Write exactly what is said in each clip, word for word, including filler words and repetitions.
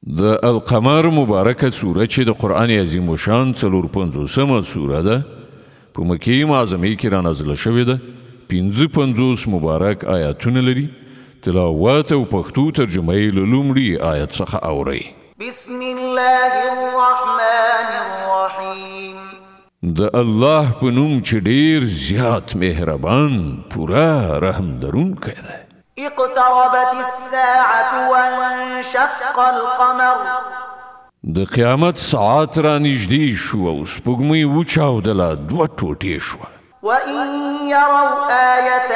د القمر مبارکه سوره چې د قرآن عظیم الشان څلور پنځوسمه سوره ده په مکې معظمې کې را نازله شوې ده. پنځه پنځوس مبارک آیاتونه لري. تلاوت او پښتو ترجمه یې له لومړي آیت څخه اورئ. بسم الله الرحمن الرحیم. د الله په نوم چې ډېر زیات مهربان پوره رحم درونکی دی. اقتربت الساعة وانشق القمر. د قیامت ساعت را نږدې شو او سپوږمۍ وچاودله دوه ټوټې شوه. وإن يروا آية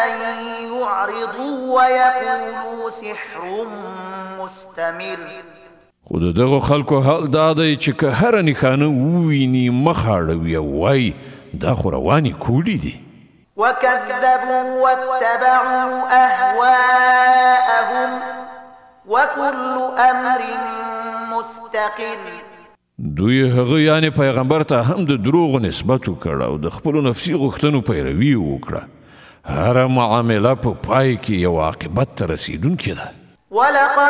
يعرضوا ويقولوا سحر مستمر. خو د دغو خلکو حال دا دی چې که هره نښانه وویني مخ اړوي او وایي دا خو روانې کوډې دي. وكذبوا واتبعوا أهواءهم وكل أمر مستقر. دوی هغه یعنی پیغمبر ته هم د دروغو نسبت وکړ او د خپلو نفسي غوښتنو پیروي وکړه. هره معامله په پای کې یو عاقبت ته رسیدونکې ده. ولقد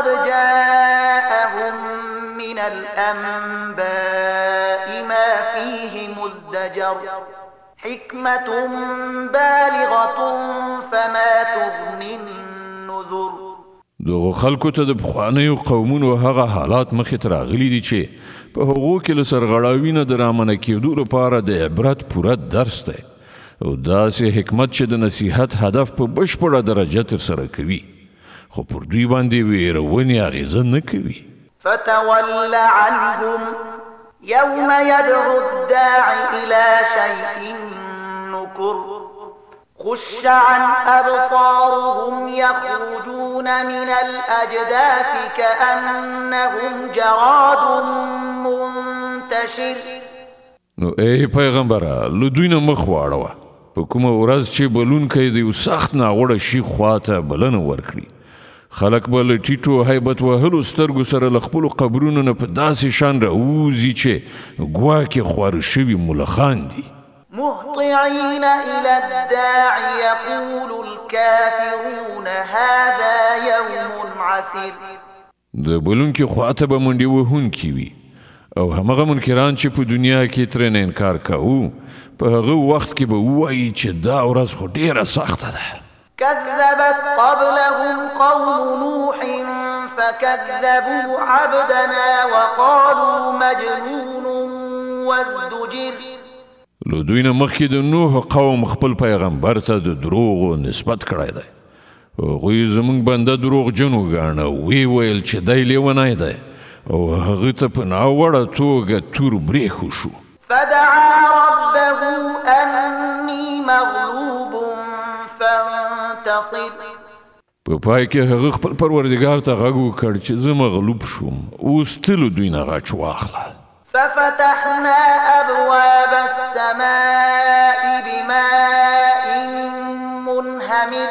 جاءهم من الأنباء ما فيه مزدجر حكمة بالغة فما تغني النذر. دغه خلکو ته د پخوانیو قومونو هغه حالات مخې ته راغلي دي چې په هغو کې له سرغړاوي نه د رامنع کېدو لپاره د عبرت پوره درس دی او داسې حکمت چې د نصیحت هدف په بشپړه درجه ترسره کوي خو پر دوی باندې ویرونې اغېزه نه کوي. فتول عنهم يوم يدعو الداعي إلى شيء نكر خش عن أبصارهم يخرجون من الأجداث كأنهم جراد منتشر. نو ای پیغمبره له دوی نه مخ واړوه. په کومه ورځ چې بلونکی د یو سخت ناوړه شي خواته بلنه ورکړي خلک به له ټیټو هیبت وهلو سترګو سره له خپلو قبرونو نه په داسې شان راوځي چې ګواکې خواره شوي ملخان دي. مهطعين إلى الداع يقول الكافرون هذا يوم عسير. د بلونکي خواته به منډې وهونکي وي او همغه منکران چې په دنیا کې ترېنه انکار کوو په هغه وخت کې به ووایي چې دا ورځ خو ډېره سخته ده. كذبت قبلهم قوم نوح فكذبوا عبدنا وقالوا مجنون وازدجر. له دوی نه مخکې د نوح قوم خپل پیغمبر ته د دروغو نسبت کړی دی. هغوی زموږ بنده دروغجن وګاڼه ویې ویل چې دی لیونی دی او هغه ته په ناوړه توګه تور برېښو شو. فدعا ربه أني مغلوب فانتصر. په پای کې هغه خپل پروردګار ته غږ وکړ چې زه مغلوب شوم اوس ته له دوی نه غچ واخله. ففتحنا أبواب السماء بماء منهمر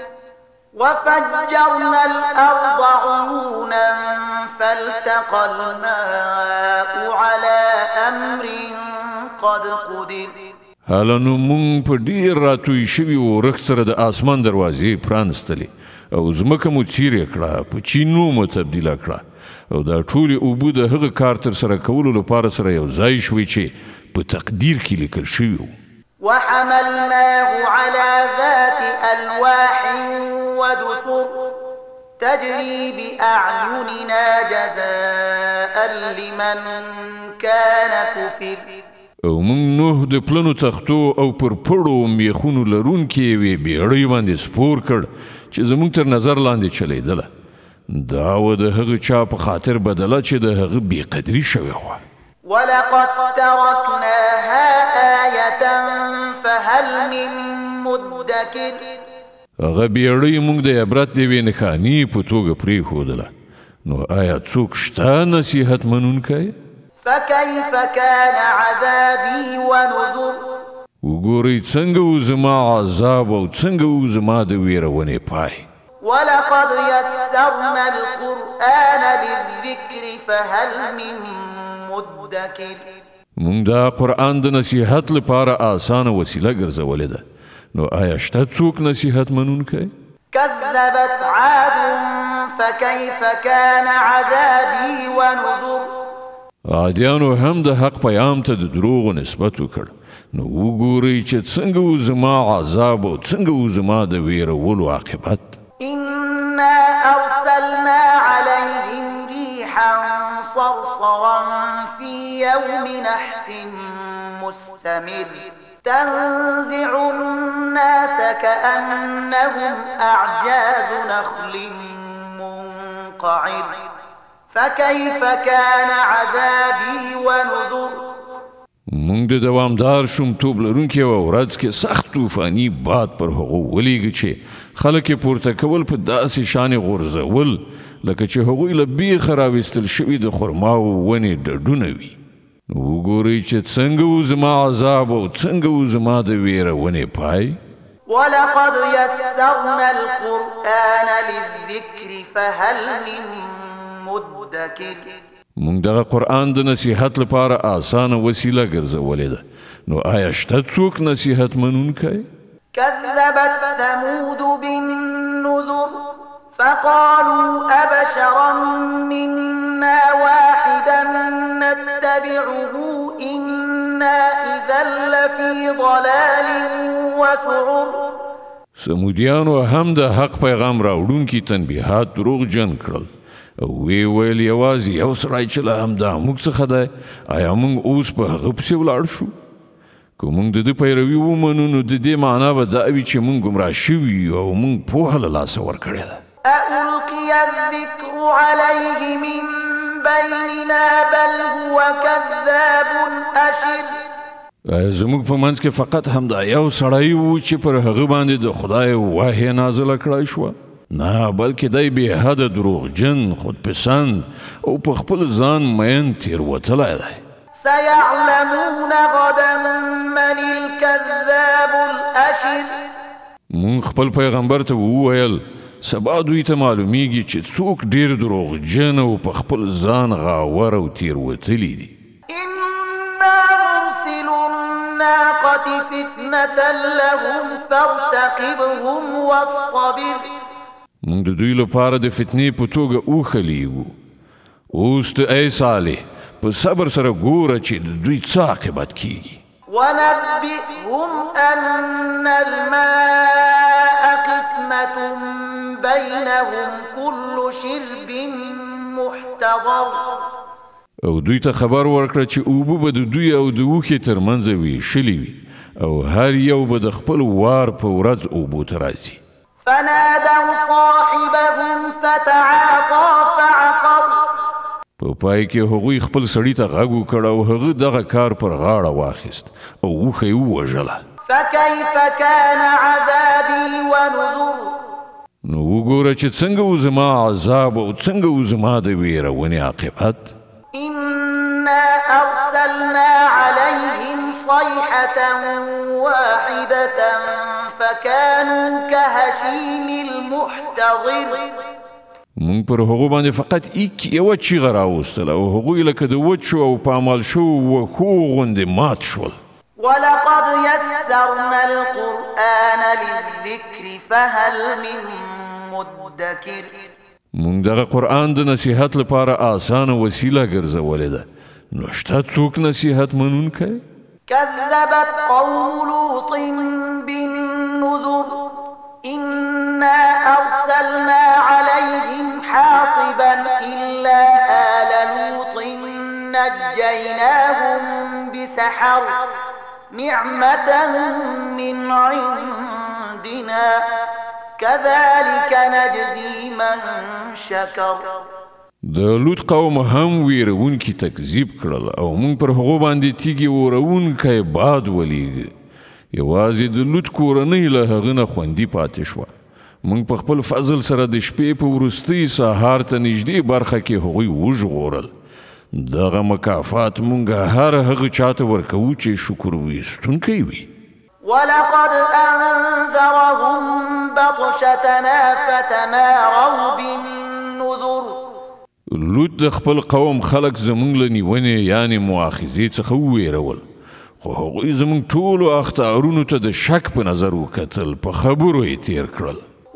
وفجرنا الأرض عيونا فالتقى الماء على أمر قد قدر. حالا نو مونږ په ډېر راتوی شوي ورښت سره د آسمان دروازې پرانستلې او ځمکه مو څیرې کړه په چینو مو تبدیله کړه او دا ټولې اوبه د هغه کار ترسره کولو لپاره سره یو ځای شوې چې په تقدیر کې لیکل شوي وو. وحملناه على ذات ألواح ودسر تجري بأعيننا جزاء لمن كان كفر. او مونږ نوح د پلنو تختو او پر پړو میخونو لرونکې یوې بیړۍ باندې سپور کړ چې زموږ تر نظر لاندې چلیدله. دا و د هغه چا په خاطر بدله چې د هغه بېقدري شوې وه. ولقد تركناها آية فهل من مدكر. هغه بیړۍ مونږ د عبرت د یوې نښانې په توګه پرېښودله نو آیا څوک شته نصیحت منونکی؟ فكيف كان عذابي ونذر. وګورئ څنګه و زما عذاب او څنګه و زما د ویرونې پای. ولقد يسرنا القرآن للذكر فهل من مدكر. مونږ دا قرآن د نصیحت لپاره آسانه وسیله ګرځولې ده نو آیا شته څوک نصیحت منونکی؟ كذبت عاد فكيف كان عذابي ونذر عادیانو هم د حق پیام ته د دروغو نسبت وکړ نو وګورئ چې څنګه و زما عذاب او څنګه و زما د ویرولو عاقبت. إنا أرسلنا عليهم ريحا صرصرا في يوم نحس مستمر تنزع الناس كأنهم أعجاز نخل منقعر فكيف كان عذابي ونذر. مونږ د دوامدار شومتوب لرونکي یوه ورځ کې سخت طوفاني باد پر هغو ولیږه چې خلک یې پورته کول په داسې شانې غورځول لکه چې هغوی له بیخه راویستل شوي د خرماو ونې ډډونه وي. وګورئ چې څنګه و زما عذاب او څنګه و زما د ویرونې پای. ولقد يسرنا القرآن للذكر فهل من مدكر. مونږ دغه قرآن د نصیحت لپاره آسانه وسیله ګرځولې ده نو آیا شته څوک نصیحت منونکی؟ كذبت ثمود بالنذر فقالوا أبشرا منا واحدا نتبعه إنا إذا لفي ضلال وسعر. سمودیانو هم د حق پیغام راوړونکي تنبیهات دروغجن کړل او وی ویل یوازې یو سړی چې له همدا موږ څخه دی آیا موږ اوس په هغه پسې ولاړ شو؟ که موږ د ده پیروي ومنو نو د دې معنا به دا وي چې موږ ګمراه شوي یو او موږ پوهه له لاسه ورکړې ده. أألقي الذكر عليه من بيننا بل هو كذاب أشر. زموږ په منځ کې فقط همدا یو سړی و چې پر هغه باندې د خدای وحی نازله کړی شوه؟ نه بلکې دی بې حده دروغجن خودپسند او په خپل ځان مین تېروتلی دی. سيعلمون غدا من الكذاب الأشر. مونږ خپل پیغمبر ته وویل سبا دوی ته معلومیږي چې څوک ډېر دروغجن او په خپل ځان غاور او تېروتلی دي. إنا مرسل الناقة فتنة لهم فارتقبهم واصطبر. مونږ د دوی لپاره د فتنې په توګه وښلیږو اوس ته ای صالح په صبر سره ګوره چې د دوی څه عاقبت کیږي. ونبئهم أن الماء قسمة بينهم كل شرب محتضر. او دوی ته خبر ورکړه چې اوبه به د دوی او د اوښې ترمنځ ویشلي وي او هر یو به د خپل وار په ورځ اوبو ته راځي. فنادوا صاحبهم فتعاطى فعقر. په پای کې هغوی خپل سړي ته غږ وکړ او هغه دغه کار پر غاړه واخیست او اوښه یې ووژله. فكيف كان عذابي ونذر. نو وګوره چې څنګه و زما عذاب او څنګه و زما د ویرونې عاقبت. إنا أرسلنا عليهم صيحة واحدة فكانوا كهشيم المحتضر. مونږ پر هغو باندې فقط ایک یوه چیغه راوستله او هغوی لکه د وچو او پامال شوو وښو غوندې مات شول. ولقد يسرنا القرآن للذكر فهل من مدكر. مونږ دغه قرآن د نصیحت لپاره آسانه وسیله ګرځولې ده نو شته څوک نصیحت منونکی؟ كذبت قوم لوط بالنذر إنا أرسلنا عليهم حاصبا إلا آل لوط نجيناهم بسحر نعمة من عندنا كذلك نجزي من شكر. د لوط قوم هم ویرونکي تکذیب کړل او موږ پر هغو باندې تیږې وروونکی باد ولیږه. یوازې د لوط کورنۍ له هغه نه خوندي پاتې شوه. موږ په خپل فضل سره د شپې په وروستۍ سهار ته نږدې برخه کې هغوی وژغورل. دغه مکافات موږ هر هغه چاته ورکوو چې شکر ویستونکی وي. ولقد أنذرهم بطشتنا فتماروا بالنذر. لوط د خپل قوم خلق زمونږ له نیونې یعنې مؤاخذې څخه وویرول خو هغوی زمونږ ټولو اخطارونو ته د شک په نظر وکتل په خبرو یې تیر کړل.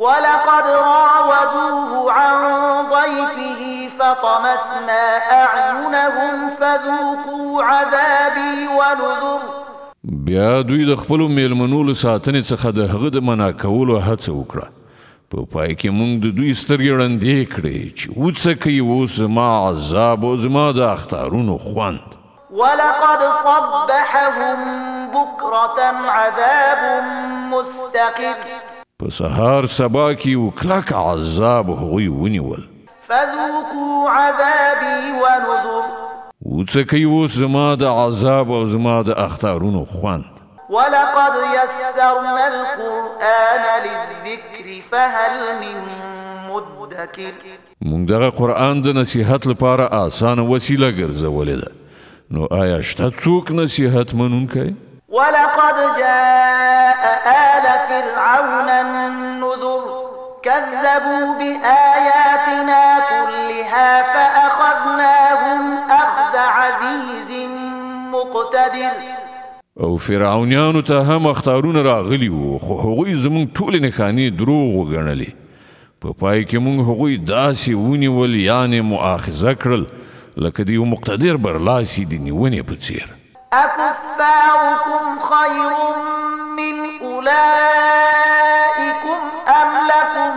ولقد راودوه عن ضيفه فطمسنا أعينهم فذوقوا عذابي ونذر. بیا دوی د خپلو میلمنو له ساتنې څخه د هغه د منع کولو هڅه وکړه. په پای کې موږ د دوی سترګې ړندې کړې چې وڅکئ اوس زما عذاب او زما د اختارونو خوند. ولقد صبحهم بكرة عذاب مستقر. په سهار سبا کې یو کلک عذاب هغوی ونیول. فذوقوا عذابي ونذر. وڅکئ اوس زما د عذاب او زما د اختارونو خوند. ولقد يسرنا القرآن للذكر فهل من مدكر. موږ دغه قرآن د نصیحت لپاره آسانه وسیله ګرځولې ده، نو آیا شته څوک نصیحت منونکی؟ ولقد جاء آل فرعون النذر كذبوا بآياتنا كلها فأخذناهم أخذ عزيز مقتدر. او فرعونیانو ته هم اختارونه راغلي وو، خو هغوی زموږ ټولې نښانې دروغ وګڼلې. په پای کې موږ هغوی داسې ونیول، یعنې مؤاخذه کړل لکه د یو مقتدر برلاسي د نیونې په څیر. أكفاركم خير من أولئكم أم لكم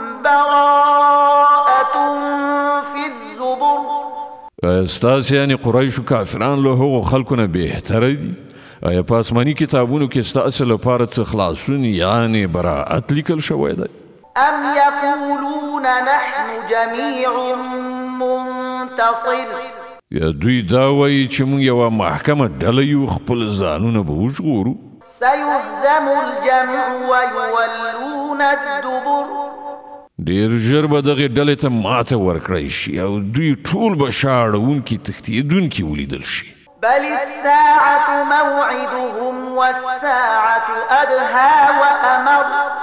براءة في الزبر. آیا ستاسې یعنې قریشو کافران له هغو خلکو نه بهتره دي؟ آیا په آسماني کتابونو کې ستاسې لپاره څه خلاصون یعنې براءت لیکل شوی دی؟ أم يقولون نحن جميع منتصر. یا دوی دا وایي چې موږ یوه محکمه ډله یو، خپل ځانونه به وژغورو. سيهزم الجمع ويولون الدبر. ډېر ژر به دغې ډلې ته ماته ورکړی شي او دوی ټول به شا اړوونکي تښتېدونکي ولیدل شي. بل الساعة موعدهم والساعة أدهى وأمر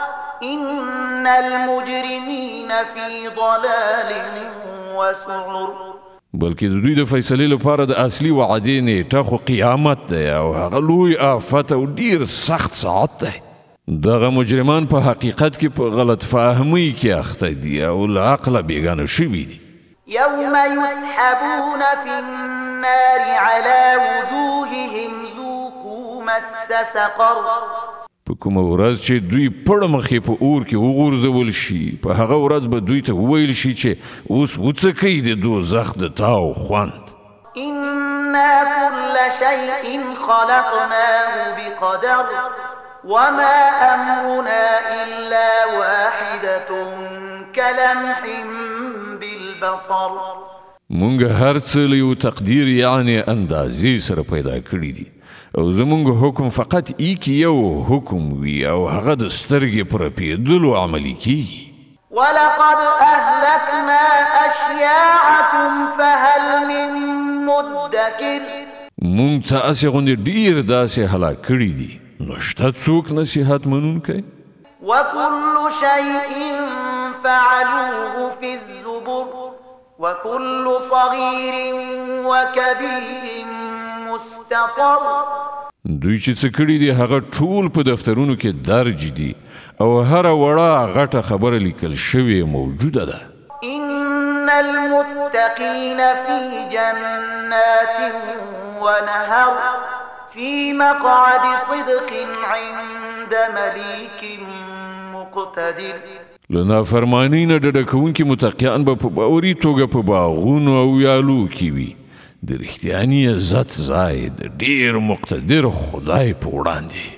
إن المجرمين في ضلال وسعر. بلکې د دوی د فیصلې لپاره د اصلي وعدې نیټه خو قیامت دی او هغه لوی آفت او ډېر سخت ساعت دی. دغه مجرمان په حقیقت کې په غلط فهمۍ کې اخته دي او له عقله بېګانه شوي دي. يوم يسحبون في النار على وجوههم ذوقوا مس سقر. په کومه ورځ چې دوی پړه مخې په اور کې وغورځول شي، په هغه ورځ به دوی ته وویل شي چې اوس وڅکئ د دوزخ د تاو خوند. إنا كل شيء خلقناه بقدر وما أمرنا إلا واحدة كلمح بالبصر. مونږ هر څه له یو تقدیر یعنې اندازې سره پیدا کړي دي او زمونږ حکم فقط ایک یو حکم وي او هغه د سترګې په رپېدلو عملي کیږي. ولقد أهلكنا أشياعكم فهل من مدكر. مونږ ته هسې غوندې ډېر داسې هلاک کړي دي، نو شته څوک نصیحت منونکی؟ وكل شيء فعلوه في الزبر وكل صغير وكبير مستطر. دوی چې څه کړي دي هغه ټول په دفترونو کې درج دي او هره وړه غټه خبره لیکل شوې موجوده ده. إن المتقين في جنات ونهر في مقعد صدق عند مليك مقتدر. له نافرمانۍ نه ډډه کوونکي متقیان به په باوري توګه په باغونو او ویالو کې وي، د رښتیاني عزت ځای د ډېر مقتدر خدای په وړاندې.